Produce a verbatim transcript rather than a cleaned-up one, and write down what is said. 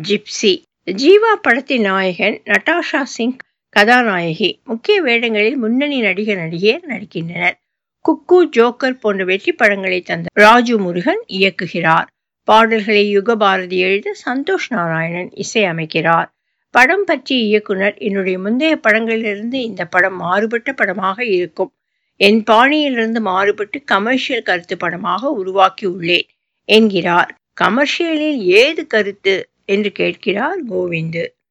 Gypsy. Jeeva படத்தின் நாயகன் Natasha Singh கதாநாயகி. முக்கிய வேடங்களில் முன்னணி நடிகர் நடிகையர் நடிக்கின்றனர். குக்கு, ஜோக்கர் போன்ற வெற்றி படங்களை தந்த ராஜு முருகன் இயக்குகிறார். பாடல்களை யுகபாரதி எழுத சந்தோஷ் நாராயணன் இசையமைக்கிறார். படம் பற்றிய இயக்குனர், என்னுடைய முந்தைய படங்களிலிருந்து இந்த படம் மாறுபட்ட படமாக இருக்கும். என் பாணியிலிருந்து மாறுபட்டு கமர்ஷியல் கருத்து படமாக உருவாக்கி உள்ளேன் என்கிறார். கமர்ஷியலில் ஏது கருத்து என்று கேட்கிறார் கோவிந்து.